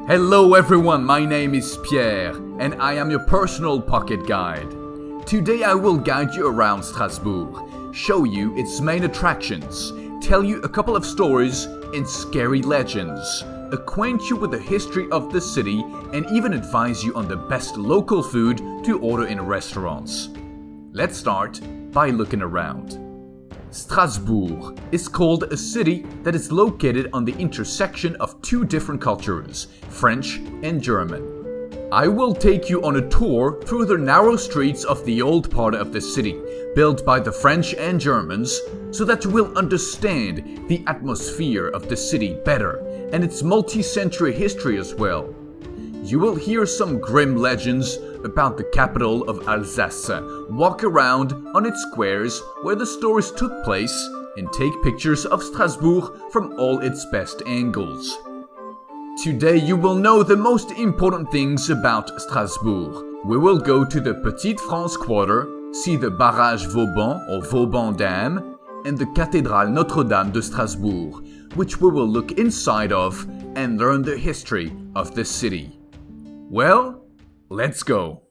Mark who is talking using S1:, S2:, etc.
S1: Hello everyone, my name is Pierre and I am your personal pocket guide. Today I will guide you around Strasbourg, show you its main attractions, tell you a couple of stories and scary legends, acquaint you with the history of the city and even advise you on the best local food to order in restaurants. Let's start by looking around. Strasbourg is called a city that is located on the intersection of two different cultures, French and German. I will take you on a tour through the narrow streets of the old part of the city, built by the French and Germans, so that you will understand the atmosphere of the city better and its multi-century history as well. You will hear some grim legends about the capital of Alsace, walk around on its squares where the stories took place, and take pictures of Strasbourg from all its best angles. Today you will know the most important things about Strasbourg. We will go to the Petite France Quarter, see the Barrage Vauban or Vauban Dam, and the Cathédrale Notre-Dame de Strasbourg, which we will look inside of and learn the history of the city. Well, let's go.